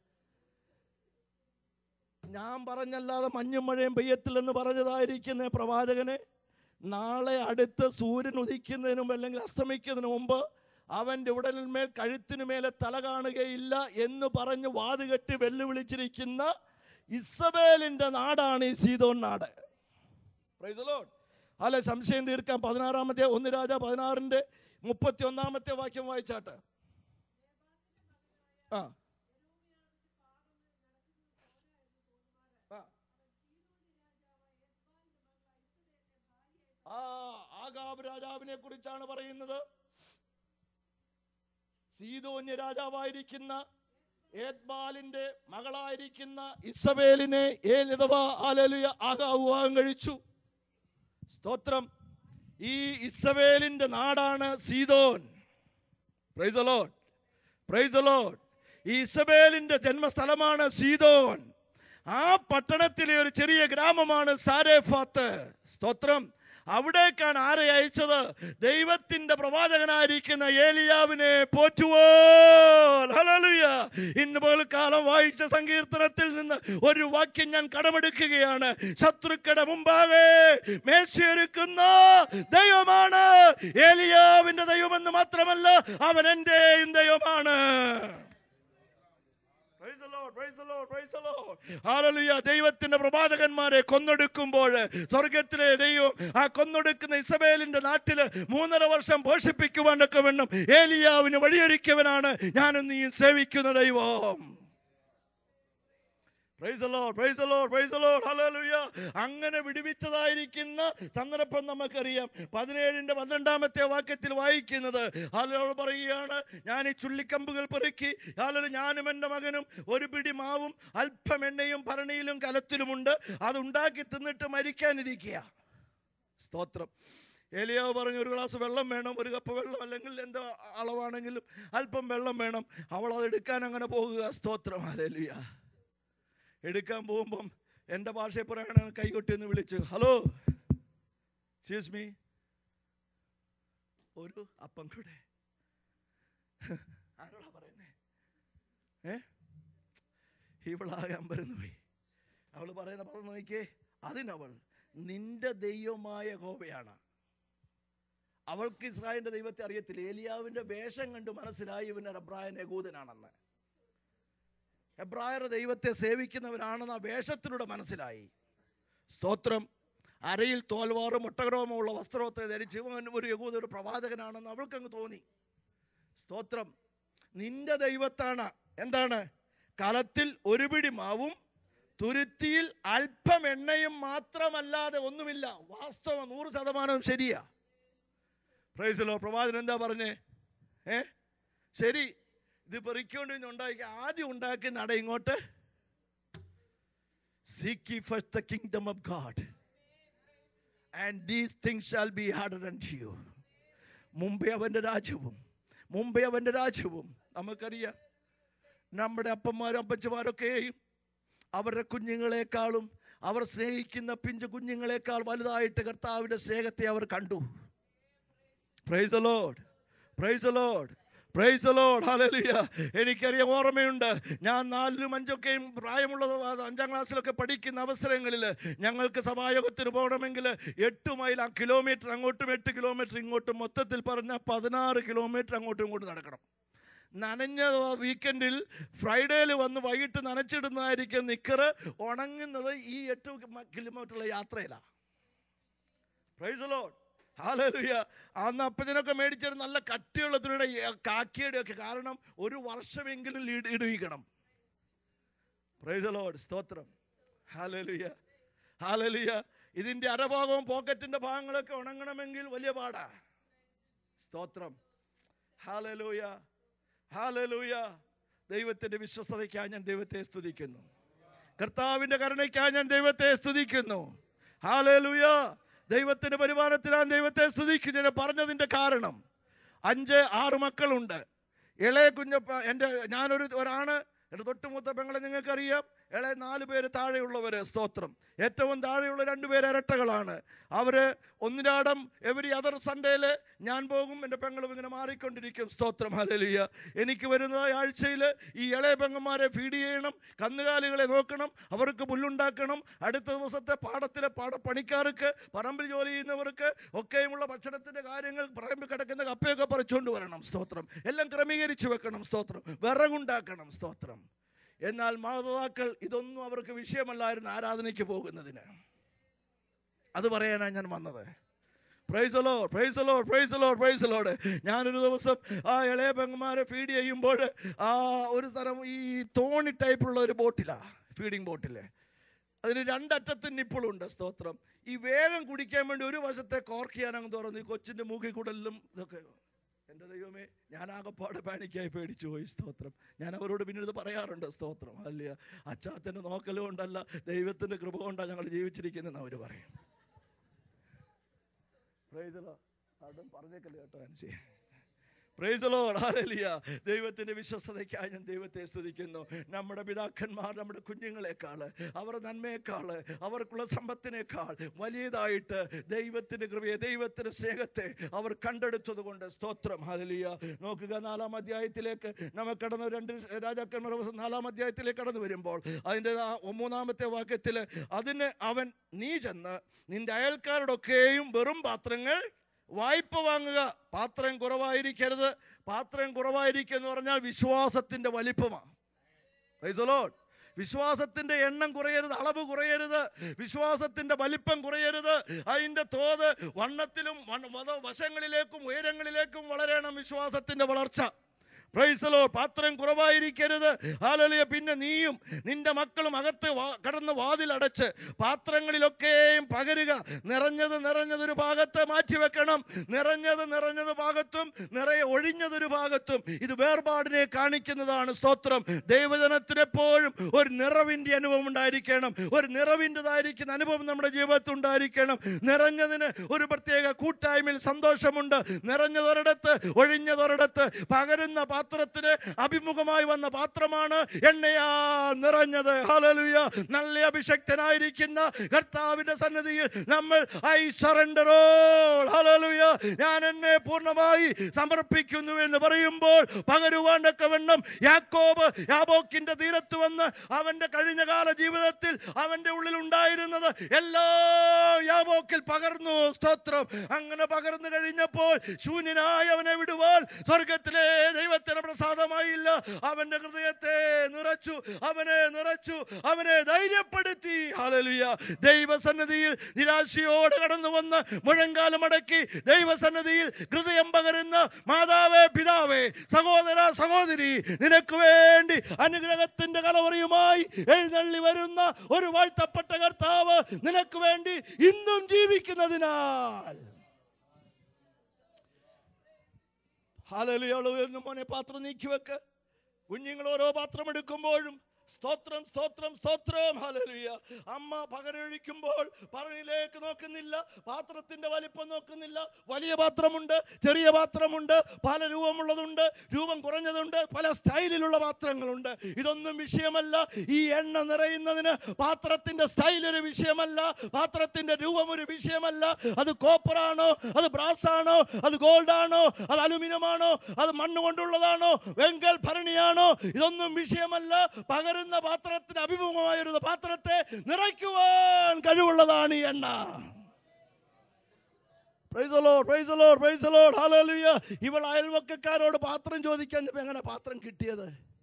ഞാൻ പറഞ്ഞല്ലാതെ മഞ്ഞും മഴയും പെയ്യത്തില്ലെന്ന് പറഞ്ഞതായിരിക്കുന്ന പ്രവാചകനെ നാളെ അടുത്ത് സൂര്യൻ ഉദിക്കുന്നതിന് മുമ്പ് അല്ലെങ്കിൽ അസ്തമിക്കുന്നതിന് മുമ്പ് അവൻ്റെ ഉടലിന്മേൽ കഴുത്തിനുമേലെ തല കാണുകയില്ല എന്ന് പറഞ്ഞ് വാതുകെട്ടി വെല്ലുവിളിച്ചിരിക്കുന്ന ഇസബേലിൻ്റെ നാടാണ് ഈ സീദോൻ നാട്. Praise the Lord. അല്ല, സംശയം തീർക്കാൻ 16-ാമത്തെ 1 രാജ 16-ന്റെ 31-ാമത്തെ വാക്യം വായിച്ചാട്ട്. ആഗാബ് രാജാവിനെ കുറിച്ചാണ് പറയുന്നത്. സീദോന്യ രാജാവായിരിക്കുന്ന ഏദ്ബാലിന്റെ മകളായിരിക്കുന്ന ഇസബേലിനെ ആഗാബ് വിവാഹം കഴിച്ചു. സ്തോത്രം. ഈ ഇസബേലിന്റെ നാടാണ് Sidon. Praise the Lord, praise the Lord. ഈ ഇസബേലിന്റെ ജന്മസ്ഥലമാണ് സീദോൻ. ആ പട്ടണത്തിലെ ഒരു ചെറിയ ഗ്രാമമാണ് സാരേഫാത്ത്. സ്തോത്രം. അവിടേക്കാണ് ആരെ അയച്ചത്? ദൈവത്തിന്റെ പ്രവാചകനായിരിക്കുന്ന ഏലിയാവിനെ പോറ്റുവോൽ. ഹല്ലേലൂയ. ഇന്ന് പകൽക്കാലം വായിച്ച സങ്കീർത്തനത്തിൽ നിന്ന് ഒരു വാക്യം ഞാൻ കടമെടുക്കുകയാണ്. ശത്രുക്കളുടെ മുമ്പാകെ മേശയൊരുക്കുന്ന ദൈവമാണ് ഏലിയാവിന്റെ ദൈവമെന്ന് മാത്രമല്ല, അവൻ എന്റെയും ദൈവമാണ്. ദൈവത്തിന്റെ പ്രവാചകന്മാരെ കൊന്നൊടുക്കുമ്പോൾ സ്വർഗത്തിലെ ദൈവം ആ കൊന്നൊടുക്കുന്ന ഇസബേലിന്റെ നാട്ടില് 3.5 വർഷം പോഷിപ്പിക്കുവാനൊക്കെ വേണം ഏലിയാവിന് വഴിയൊരുക്കിയവനാണ് ഞാനും നീയും സേവിക്കുന്ന ദൈവം. Praise the Lord, praise the Lord, praise the Lord, hallelujah. അങ്ങനെ വിടുവിച്ചതായിരിക്കുന്ന സന്ദർഭം നമുക്കറിയാം. 17-ന്റെ 12-ാമത്തെ വാക്യത്തിൽ വായിക്കുന്നത് ഹല്ലേലൂയ പറയുകയാണ്, ഞാൻ ഈ ചുള്ളിക്കമ്പുകൾ പെറുക്കി, ഹല്ലേലൂയ, ഞാനും എൻ്റെ മകനും ഒരു പിടി മാവും അല്പം എണ്ണയും ഭരണിയിലും കലത്തിലുമുണ്ട്, അതുണ്ടാക്കി തിന്നിട്ട് മരിക്കാനിരിക്കുക. സ്തോത്രം. ഏലിയാവ് പറഞ്ഞു, ഒരു ഗ്ലാസ് വെള്ളം വേണം, ഒരു കപ്പ് വെള്ളം അല്ലെങ്കിൽ എന്താ അളവാണെങ്കിലും അല്പം വെള്ളം വേണം. അവൾ അത് എടുക്കാൻ അങ്ങനെ പോകുക. സ്തോത്രം, ഹല്ലേലൂയ. എടുക്കാൻ പോകുമ്പം എൻ്റെ ഭാഷയെ പറയണ കൈകൊട്ടി എന്ന് വിളിച്ചു, ഹലോ, എക്സ്ക്യൂസ് മീ, ഒരു അപ്പം കൂടെ. ആരോടാ പറയുന്നേ? ഇവളാകെ അമ്പരന്ന് പോയി. അവൾ പറയുന്ന പദം നോക്കിയേ, അതിനവൾ നിന്റെ ദൈവമായ യഹോവയാണ്, അവൾക്ക് ഇസ്രായേലിൻ്റെ ദൈവത്തെ അറിയത്തില്ല. ഏലിയാവിൻ്റെ വേഷം കണ്ട് മനസ്സിലായി ഇവൻ എബ്രായൻ യഹൂദനാണെന്ന്. എബ്രായരുടെ ദൈവത്തെ സേവിക്കുന്നവരാണെന്ന് ആ വേഷത്തിലൂടെ മനസ്സിലായി. സ്തോത്രം. അരയിൽ തോൽവാറും ഒട്ടകരോമമുള്ള വസ്ത്രത്തെ ധരിച്ച് ഒരു യഹൂദയുടെ പ്രവാചകനാണെന്ന് അവൾക്കങ്ങ് തോന്നി. സ്തോത്രം. നിന്റെ ദൈവത്താണ് എന്താണ്? കലത്തിൽ ഒരു പിടി മാവും തുരുത്തിയിൽ അല്പം എണ്ണയും മാത്രമല്ലാതെ ഒന്നുമില്ല. വാസ്തവം 100% ശരിയാ. Praise the Lord. പ്രവാചകൻ എന്താ പറഞ്ഞേ? ശരി, ഇത് പെറിക്കൊണ്ട് ഉണ്ടാക്കി ആദ്യം ഉണ്ടാക്കി നട ഇങ്ങോട്ട്. Seek ye first the kingdom of God, and these things shall be added unto you. മുമ്പേ അവൻ്റെ രാജ്യവും നമുക്കറിയാം. നമ്മുടെ അപ്പന്മാരും അപ്പച്ചമാരൊക്കെയും അവരുടെ കുഞ്ഞുങ്ങളെക്കാളും അവർ സ്നേഹിക്കുന്ന പിഞ്ചു കുഞ്ഞുങ്ങളെക്കാൾ വലുതായിട്ട് കർത്താവിൻ്റെ സ്നേഹത്തെ അവർ കണ്ടു. Praise the Lord, praise the Lord, praise the Lord. Hallelujah. എനിക്കറിയാം, ഓർമ്മയുണ്ട്. ഞാൻ 4ലും 5 പ്രായമുള്ളത് 5ാം ക്ലാസ്സിലൊക്കെ പഠിക്കുന്ന അവസരങ്ങളിൽ ഞങ്ങൾക്ക് സഭായോഗത്തിന് പോകണമെങ്കിൽ 8 മൈൽ കിലോമീറ്റർ അങ്ങോട്ടും 8 കിലോമീറ്റർ ഇങ്ങോട്ടും, മൊത്തത്തിൽ പറഞ്ഞാൽ 16 കിലോമീറ്റർ അങ്ങോട്ടും ഇങ്ങോട്ടും നടക്കണം. നനഞ്ഞ വീക്കെൻഡിൽ ഫ്രൈഡേയിൽ വന്ന് വൈകിട്ട് നനച്ചിടുന്നതായിരിക്കും നിക്കറ്. ഉണങ്ങുന്നത് ഈ 8 കിലോമീറ്ററുള്ള യാത്രയിലാണ്. Praise the Lord. ഹല്ലേലൂയ. അന്ന് അപ്പച്ചനൊക്കെ മേടിച്ചൊരു നല്ല കട്ടിയുള്ള തുണിയുടെ കാക്കിയുടെ ഒക്കെ, കാരണം ഒരു വർഷമെങ്കിലും ഇടുവിക്കണം. Praise the Lord. സ്തോത്രം. Hallelujah, hallelujah. ഇതിൻ്റെ അരഭാഗവും പോക്കറ്റിൻ്റെ ഭാഗങ്ങളൊക്കെ ഉണങ്ങണമെങ്കിൽ വലിയ പാടാ. സ്തോത്രം. Hallelujah, hallelujah. ദൈവത്തിൻ്റെ വിശ്വസ്തതയ്ക്കായി ഞാൻ ദൈവത്തെ സ്തുതിക്കുന്നു. കർത്താവിൻ്റെ കരുണയ്ക്കായി ഞാൻ ദൈവത്തെ സ്തുതിക്കുന്നു. ഹല്ലേലൂയ. ദൈവത്തിൻ്റെ പരിപാലനത്തിനാണ് ദൈവത്തെ സ്തുതിക്കുന്നതിന് പറഞ്ഞതിൻ്റെ കാരണം 5-6 മക്കളുണ്ട്. ഇളയ കുഞ്ഞപ്പ ഒരാണ്. എൻ്റെ തൊട്ടുമൂത്ത പെങ്ങളെ നിങ്ങൾക്കറിയാം. ഇളയ 4 പേര് താഴെയുള്ളവർ. സ്തോത്രം. ഏറ്റവും താഴെയുള്ള 2 പേര് ഇരട്ടകളാണ്. അവർ ഒന്നിനാടം എവരി അതർ സൺഡേയിൽ ഞാൻ പോകും, എൻ്റെ പെങ്ങളും ഇങ്ങനെ മാറിക്കൊണ്ടിരിക്കും. സ്തോത്രം. ഹല്ലേലൂയ. എനിക്ക് വരുന്ന ആഴ്ചയിൽ ഈ ഇളയ പെങ്ങന്മാരെ ഫീഡ് ചെയ്യണം, കന്നുകാലികളെ നോക്കണം, അവർക്ക് പുല്ലുണ്ടാക്കണം. അടുത്ത ദിവസത്തെ പാടത്തിലെ പണിക്കാർക്ക്, പറമ്പിൽ ജോലി ചെയ്യുന്നവർക്ക് ഒക്കെയുമുള്ള ഭക്ഷണത്തിൻ്റെ കാര്യങ്ങൾ, പറമ്പിൽ കിടക്കുന്ന കപ്പയൊക്കെ പറിച്ചുകൊണ്ട് വരണം. സ്തോത്രം. എല്ലാം ക്രമീകരിച്ച് വെക്കണം. സ്തോത്രം. വിറകുണ്ടാക്കണം. സ്തോത്രം. എന്നാൽ മാതാക്കൾ ഇതൊന്നും അവർക്ക് വിഷയമല്ലായിരുന്നു ആരാധനയ്ക്ക് പോകുന്നതിന്. അത് പറയാനാണ് ഞാൻ വന്നത്. Praise the Lord, praise the Lord, praise the Lord, praise the Lord. ഞാനൊരു ദിവസം ആ ഇളയ പെങ്ങന്മാരെ ഫീഡ് ചെയ്യുമ്പോൾ ഒരു തരം ഈ തോണി ടൈപ്പുള്ള ഒരു ബോട്ടിലാണ്, ഫീഡിങ് ബോട്ടില്. അതിന് 2 അറ്റത്തും നിപ്പിളുണ്ട്. സ്തോത്രം. ഈ വേഗം കുടിക്കാൻ വേണ്ടി ഒരു വശത്തെ കോർക്ക് ചെയ്യാനങ്ങ് തുറന്നു. ഈ കൊച്ചിൻ്റെ മൂക്കിൽ കൂടെല്ലാം ഇതൊക്കെ. എൻ്റെ ദൈവമേ, ഞാൻ ആകെപ്പാടെ പാനിക്കായി പേടിച്ചു പോയി. സ്തോത്രം. ഞാൻ അവരോട് പിന്നീട് പറയാറുണ്ട്. സ്തോത്രം. അല്ല, അച്ചാത്തൻ്റെ നോക്കലും കൊണ്ടല്ല, ദൈവത്തിൻ്റെ കൃപ കൊണ്ടാണ് ഞങ്ങൾ ജീവിച്ചിരിക്കുന്നതെന്ന് അവർ പറയും. Praise the Lord. അതും പറഞ്ഞേക്കല്ലേ കേട്ടോ Ancy. Praise the Lord. Hallelujah. ദൈവത്തിൻ്റെ വിശ്വസ്തതയ്ക്കായി ഞാൻ ദൈവത്തെ സ്തുതിക്കുന്നു. നമ്മുടെ പിതാക്കന്മാർ നമ്മുടെ കുഞ്ഞുങ്ങളെക്കാൾ, അവരുടെ നന്മയേക്കാൾ, അവർക്കുള്ള സമ്പത്തിനേക്കാൾ വലിയതായിട്ട് ദൈവത്തിൻ്റെ കൃപയെ, ദൈവത്തിൻ്റെ സ്നേഹത്തെ അവർ കണ്ടെടുത്തത് കൊണ്ട് സ്തോത്രം. ഹല്ലേലൂയ. നോക്കുക, 4-ാം അധ്യായത്തിലേക്ക് നമ്മൾ കടന്ന് 2 രാജാക്കന്മാർ 4-ാം അധ്യായത്തിലേക്ക് കടന്നു വരുമ്പോൾ അതിൻ്റെ 3-ാമത്തെ വാക്യത്തിൽ അതിന് അവൻ, നീ ചെന്ന് നിന്റെ അയൽക്കാരോടൊക്കെയും വെറും പാത്രങ്ങൾ വായ്പ വാങ്ങുക. പാത്രം കുറവായിരിക്കരുത്. പാത്രം കുറവായിരിക്കുക എന്ന് പറഞ്ഞാൽ വിശ്വാസത്തിൻ്റെ വലിപ്പമാണ്. Price the Lord. വിശ്വാസത്തിൻ്റെ എണ്ണം കുറയരുത്, അളവ് കുറയരുത്, വിശ്വാസത്തിൻ്റെ വലിപ്പം കുറയരുത്. അതിൻ്റെ തോത് വണ്ണത്തിലും വശങ്ങളിലേക്കും ഉയരങ്ങളിലേക്കും വളരണം വിശ്വാസത്തിൻ്റെ വളർച്ച. Praise the Lord. പാത്രം കുറവായിരിക്കരുത്. ഹല്ലേലൂയ. പിന്നെ നീയും നിന്റെ മക്കളും അകത്ത് കടന്ന് വാതിലടച്ച് പാത്രങ്ങളിലൊക്കെയും പകരുക. നിറഞ്ഞതൊരു ഭാഗത്ത് മാറ്റിവെക്കണം. നിറഞ്ഞത് ഭാഗത്തും ഒഴിഞ്ഞതൊരു ഭാഗത്തും. ഇത് വേർപാടിനെ കാണിക്കുന്നതാണ്. സ്തോത്രം. ദൈവജനത്തിനെപ്പോഴും ഒരു നിറവിൻ്റെ അനുഭവം ഉണ്ടായിരിക്കണം. ഒരു നിറവിൻ്റെതായിരിക്കുന്ന അനുഭവം നമ്മുടെ ജീവിതത്തിൽ ഉണ്ടായിരിക്കണം. നിറഞ്ഞതിന് ഒരു പ്രത്യേക കൂട്ടായ്മയിൽ സന്തോഷമുണ്ട്. നിറഞ്ഞതൊരിടത്ത്, ഒഴിഞ്ഞതൊരിടത്ത്. പകരുന്ന പാത്രത്തിന് അഭിമുഖമായി വന്ന പാത്രമാണ് എണ്ണയാൽ നിറഞ്ഞത്. ഹല്ലേലൂയ. നല്ല അഭിഷക്തനായിരിക്കുന്ന കർത്താവിന്റെ സന്നിധിയിൽ നമ്മൾ ഐ സറണ്ടർ ഓൾ, ഹല്ലേലൂയ, ഞാൻ എന്നെ പൂർണ്ണമായി സമർപ്പിക്കുന്നു എന്ന് പറയുമ്പോൾ പകരുവാനൊക്കവണ്ണം യാക്കോബ് യാബോക്കിന്റെ തീരത്ത് വന്ന് അവന്റെ കഴിഞ്ഞകാല ജീവിതത്തിൽ അവന്റെ ഉള്ളിൽ ഉണ്ടായിരുന്നത് എല്ലാം യാബോക്കിൽ പകർന്നു. സ്തോത്രം. അങ്ങനെ പകർന്നു കഴിഞ്ഞപ്പോൾ ശൂന്യനായി അവനെ വിടുവാൻ സ്വർഗത്തിലെ ദൈവത്തിന് പ്രസാദമായില്ല. അവന്റെ ഹൃദയത്തെ നിറച്ചു, അവനെ ധൈര്യപ്പെടുത്തി. ഹല്ലേലൂയ. ദൈവസന്നിധിയിൽ നിരാശയോടെ കടന്നു വന്ന് മുഴങ്കാലം അടക്കി ദൈവസന്നിധിയിൽ ഹൃദയം പകരുന്ന മാതാവേ, പിതാവേ, സഹോദര, സഹോദരി, നിനക്ക് വേണ്ടി അനുഗ്രഹത്തിന്റെ കലവറിയുമായി എഴുന്നള്ളി വരുന്ന ഒരു വാഴ്ത്തപ്പെട്ട കർത്താവ് നിനക്ക് വേണ്ടി ഇന്നും ജീവിക്കുന്നതിനാൽ. ഹല്ലേലൂയ. മോനെ, പാത്രം നീക്കി വെക്ക്. കുഞ്ഞുങ്ങൾ ഓരോ പാത്രം എടുക്കുമ്പോഴും സ്തോത്രം, സ്തോത്രം, സ്തോത്രം. ഹല്ലേലൂയ. അമ്മ പകരൊഴിക്കുമ്പോൾ പറയിലേക്ക് നോക്കുന്നില്ല, പാത്രത്തിന്റെ വലിപ്പം നോക്കുന്നില്ല. വലിയ പാത്രമുണ്ട്, ചെറിയ പാത്രമുണ്ട്, പല രൂപമുള്ളതുണ്ട്, രൂപം കുറഞ്ഞതുണ്ട്, പല സ്റ്റൈലിലുള്ള പാത്രങ്ങളുണ്ട്. ഇതൊന്നും വിഷയമല്ല. ഈ എണ്ണ നിറയുന്നതിന് പാത്രത്തിന്റെ സ്റ്റൈൽ ഒരു വിഷയമല്ല, പാത്രത്തിന്റെ രൂപം ഒരു വിഷയമല്ല. അത് കോപ്പറാണോ, അത് ബ്രാസാണോ, അത് ഗോൾഡാണോ, അത് അലുമിനിയമാണോ, അത് മണ്ണ് കൊണ്ടുള്ളതാണോ, വെങ്കൽ ഭരണിയാണോ, ഇതൊന്നും വിഷയമല്ല. പകരുന്ന പാത്രത്തിന് അഭിമുഖമായിരുന്ന പാത്രത്തെ നിറയ്ക്കുവാൻ കഴിവുള്ളതാണ് ഈ എണ്ണ. Praise the Lord, praise the Lord, praise the Lord. Hallelujah. ഇവൾ അയൽവക്കക്കാരോട് പാത്രം ചോദിക്കാൻ എങ്ങനെ പാത്രം കിട്ടിയത്?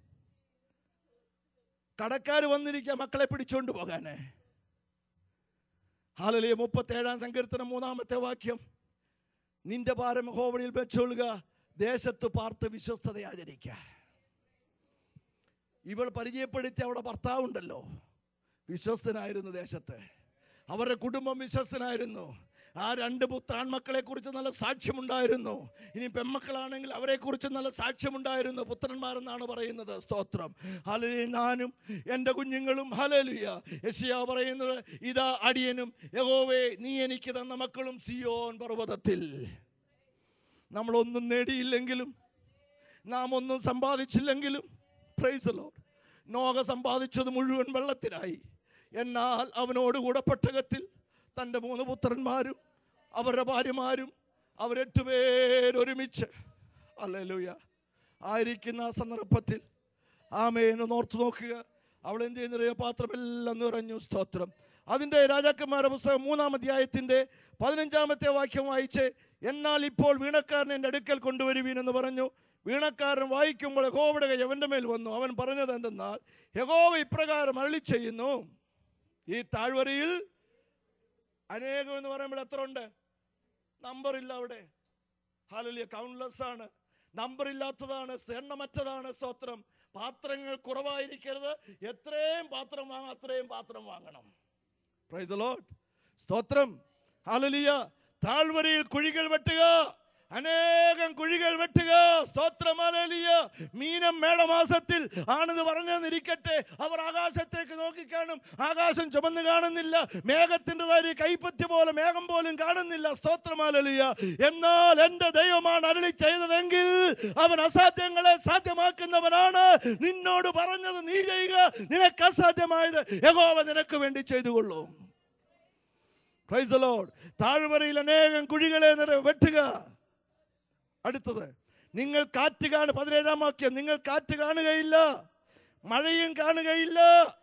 കടക്കാർ വന്നിരിക്കുക മക്കളെ പിടിച്ചോണ്ട് പോകാനേ. ഹല്ലേലൂയ. 37-ാം സങ്കീർത്തനം 3-ാമത്തെ വാക്യം, നിന്റെ ഭാരം യഹോവയിൽ വെച്ചോളുക, ദേശത്ത് പാർത്ത് വിശ്വസ്തത ആചരിക്കുക. ഇവൾ പരിചയപ്പെടുത്തി അവിടെ ഭർത്താവുണ്ടല്ലോ, വിശ്വസ്തനായിരുന്നു ദേശത്ത്. അവരുടെ കുടുംബം വിശ്വസ്തനായിരുന്നു. ആ 2 പുത്രാൺമക്കളെ കുറിച്ച് നല്ല സാക്ഷ്യമുണ്ടായിരുന്നു. ഇനി പെൺമക്കളാണെങ്കിൽ അവരെ കുറിച്ച് നല്ല സാക്ഷ്യമുണ്ടായിരുന്നു. പുത്രന്മാരെന്നാണ് പറയുന്നത്. സ്തോത്രം. ഹല്ലേലൂയ. ഞാനും എൻ്റെ കുഞ്ഞുങ്ങളും. ഹല്ലേലൂയ. യെശയ്യാ പറയുന്നത്, ഇതാ അടിയനും യഹോവേ നീ എനിക്ക് തന്ന മക്കളും സിയോൻ പർവ്വതത്തിൽ. നമ്മളൊന്നും നേടിയില്ലെങ്കിലും, നാം ഒന്നും സമ്പാദിച്ചില്ലെങ്കിലും, പ്രൈസ് ദി ലോർഡ്, നോഹ സമ്പാദിച്ചത് മുഴുവൻ വെള്ളത്തിനായി. എന്നാൽ അവനോട് കൂടെ പെട്ടകത്തിൽ തൻ്റെ 3 പുത്രന്മാരും അവരുടെ ഭാര്യമാരും അവർ 8 പേരൊരുമിച്ച് ഹല്ലേലൂയ ആയിരിക്കുന്ന സന്ദർഭത്തിൽ ആമേൻ ഓർത്തു നോക്കുക. അവൾ എന്ത് ചെയ്യുന്ന പാത്രമെല്ലാം നിറഞ്ഞു. സ്തോത്രം. അതിൻ്റെ രാജാക്കന്മാരുടെ പുസ്തകം 3-ാം അധ്യായത്തിൻ്റെ 15-ാമത്തെ വാക്യം വായിച്ച്, എന്നാൽ ഇപ്പോൾ വീണക്കാരൻ എൻ്റെ അടുക്കൽ കൊണ്ടുവരുവീനെന്ന് പറഞ്ഞു. വീണക്കാരൻ വായിക്കുമ്പോൾ യഹോവയുടെ കൈ അവൻ്റെ മേൽ വന്നു. അവൻ പറഞ്ഞത് എന്തെന്നാൽ, യഹോവ ഇപ്രകാരം അരുളി ചെയ്യുന്നു, ഈ താഴ്വരയിൽ അനേകം എന്ന് പറയുമ്പോൾ എത്ര ഉണ്ട്? നമ്പറില്ല അവിടെ. ഹല്ലേലൂയ. കൗണ്ട്ലെസ് ആണ്, നമ്പറില്ലാത്തതാണ്, എണ്ണമറ്റതാണ്. സ്തോത്രം. പാത്രങ്ങൾ കുറവായിരിക്കരുത്. എത്രയും പാത്രം വാങ്ങാം, അത്രയും പാത്രം വാങ്ങണം. Praise the Lord. സ്തോത്രം. ഹല്ലേലൂയ. താഴ്വരയിൽ കുഴികൾ വെട്ടുക, അനേകം കുഴികൾ വെട്ടുക. സ്തോത്രം. ഹല്ലേലൂയ. മീനം മേടമാസത്തിൽ ആണെന്ന് പറഞ്ഞെന്നിരിക്കട്ടെ, അവർ ആകാശത്തേക്ക് നോക്കിക്കാണും. ആകാശം ചുമന്ന് കാണുന്നില്ല. മേഘത്തിൻ്റെതായ കൈപ്പത്തി പോലെ മേഘം പോലും കാണുന്നില്ല. സ്തോത്രം. ഹല്ലേലൂയ. എന്നാൽ എൻ്റെ ദൈവമാണ് അരുളി ചെയ്തതെങ്കിൽ അവൻ അസാധ്യങ്ങളെ സാധ്യമാക്കുന്നവനാണ്. നിന്നോട് പറഞ്ഞത് നീ ചെയ്യുക, നിനക്ക് അസാധ്യമായത് യഹോവ നിനക്ക് വേണ്ടി ചെയ്തുകൊള്ളും. Price the Lord. താഴ്വരയിൽ അനേകം കുഴികളെ വെട്ടുക. അടുത്തത്, നിങ്ങൾ കാറ്റ് 17-ാം വാക്യം, നിങ്ങൾ കാറ്റ് കാണുകയില്ല, മഴയും കാണുകയില്ല.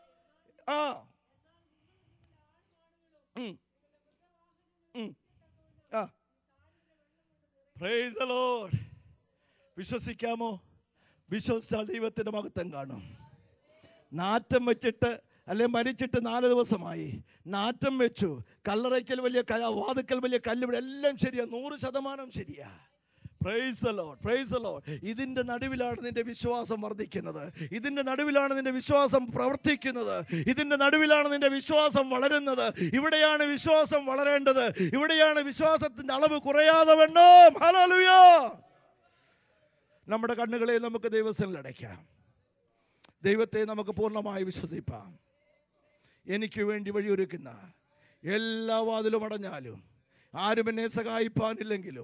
Praise the Lord. വിശ്വസിക്കാമോ? വിശ്വസിച്ചാൽ ദൈവത്തിൻ്റെ മഹത്വം കാണും. നാറ്റം വെച്ചിട്ട് അല്ലെ മരിച്ചിട്ട് 4 ദിവസമായി, നാറ്റം വെച്ചു, കല്ലറയ്ക്കൽ വലിയ വാതുക്കൽ വലിയ കല്ലുവിടെ, എല്ലാം ശരിയാ, 100% ശരിയാ. Praise the Lord, praise the Lord. ഇതിൻ്റെ നടുവിലാണ് നിന്റെ വിശ്വാസം വർദ്ധിക്കുന്നത്. ഇതിൻ്റെ നടുവിലാണ് നിന്റെ വിശ്വാസം പ്രവർത്തിക്കുന്നത്. ഇതിൻ്റെ നടുവിലാണ് നിന്റെ വിശ്വാസം വളരുന്നത്. ഇവിടെയാണ് വിശ്വാസം വളരേണ്ടത്. ഇവിടെയാണ് വിശ്വാസത്തിൻ്റെ അളവ് കുറയാതെ വേണം. ഹല്ലേലൂയ. നമ്മുടെ കണ്ണുകളെ നമുക്ക് ദൈവത്തിൽ അടയ്ക്കാം. ദൈവത്തെ നമുക്ക് പൂർണ്ണമായി വിശ്വസിപ്പാം. എനിക്ക് വേണ്ടി വഴിയൊരുക്കുന്ന എല്ലാ വാതിലും അടഞ്ഞാലും, ആരും എന്നെ സഹായിപ്പാനില്ലെങ്കിലും,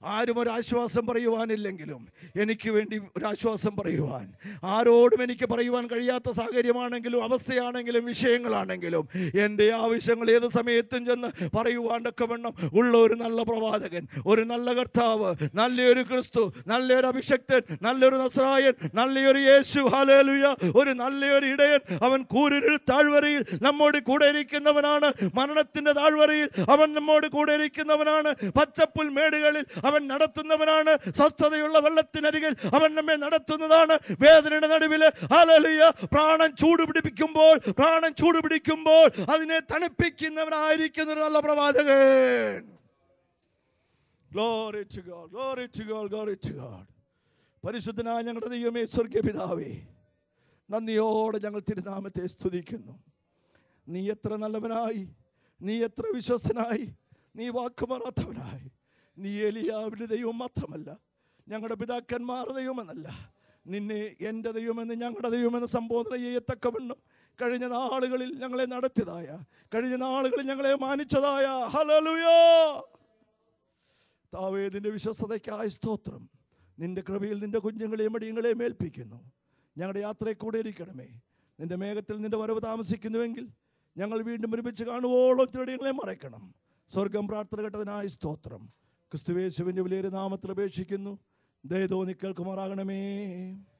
ആരും ഒരാശ്വാസം പറയുവാനില്ലെങ്കിലും എനിക്ക് വേണ്ടി ഒരാശ്വാസം പറയുവാൻ, ആരോടും എനിക്ക് പറയുവാൻ കഴിയാത്ത സാഹചര്യമാണെങ്കിലും അവസ്ഥയാണെങ്കിലും വിഷയങ്ങളാണെങ്കിലും എൻ്റെ ആവശ്യങ്ങൾ ഏത് സമയത്തും ചെന്ന് പറയുവാൻ തക്കവണ്ണം ഉള്ള ഒരു നല്ല പ്രവാചകൻ, ഒരു നല്ല കർത്താവ്, നല്ലൊരു ക്രിസ്തു, നല്ലൊരു അഭിഷക്തൻ, നല്ലൊരു നസ്രായൻ, നല്ലൊരു യേശു, ഹല്ലേലൂയ, ഒരു നല്ലൊരു ഇടയൻ. അവൻ കൂരിരുൾ താഴ്വരയിൽ നമ്മോട് കൂടെ ഇരിക്കുന്നവനാണ്. മരണത്തിന്റെ താഴ്വരയിൽ അവൻ നമ്മോട് കൂടെ ഇരിക്കുന്നവനാണ്. പച്ചപ്പുൽ മേടുകളിൽ അവൻ നടത്തുന്നവനാണ്. സ്വസ്ഥതയുള്ള വെള്ളത്തിനരികിൽ അവൻ നമ്മെ നടത്തുന്നതാണ്. വേദനയുടെ നടുവിൽ ഹല്ലേലൂയ പ്രാണൻ ചൂടുപിടിക്കുമ്പോൾ അതിനെ തണുപ്പിക്കുന്നവനായിരിക്കുന്ന ഒരു നല്ല പ്രവാചകൻ. Glory to God, glory to God, glory to God. പരിശുദ്ധനായ ഞങ്ങളുടെ ദൈവമേ, സ്വർഗ്ഗീയ പിതാവേ, നന്ദിയോടെ ഞങ്ങൾ തിരുനാമത്തെ സ്തുതിക്കുന്നു. നീ എത്ര നല്ലവനായി, നീ എത്ര വിശ്വസ്തനായി, നീ വാക്കുമാറാത്തവനായി. നീ ഏലിയാവിൻ്റെ ദൈവം മാത്രമല്ല, ഞങ്ങളുടെ പിതാക്കന്മാരുടെ ദൈവമെന്നല്ല, നിന്നെ എൻ്റെ ദൈവമെന്ന് ഞങ്ങളുടെ ദൈവമെന്ന് സംബോധന ചെയ്യത്തക്കവണ്ണം കഴിഞ്ഞ നാളുകളിൽ ഞങ്ങളെ നടത്തിയതായ, കഴിഞ്ഞ നാളുകളിൽ ഞങ്ങളെ മാനിച്ചതായ ഹല്ലേലൂയ താവേ, നിന്റെ വിശ്വസ്തതയ്ക്കായ സ്തോത്രം. നിന്റെ കൃപയിൽ നിന്റെ കുഞ്ഞുങ്ങളെയും മടിയങ്ങളെയും ഏൽപ്പിക്കുന്നു. ഞങ്ങളുടെ യാത്രയെ കൂടെ ഇരിക്കണമേ. നിന്റെ മേഘത്തിൽ നിന്റെ വരവ് താമസിക്കുന്നുവെങ്കിൽ ഞങ്ങൾ വീണ്ടും ഒരുമിച്ച് കാണുവോളം ചെടികളെ മറയ്ക്കണം. സ്വർഗം പ്രാർത്ഥന കേട്ടതിനായി സ്തോത്രം. ക്രിസ്തുയേശുവിൻ്റെ വിലയേറിയ നാമത്തിൽ അപേക്ഷിക്കുന്നു. ദയ തോന്നി കേൾക്കുമാറാകണമേ.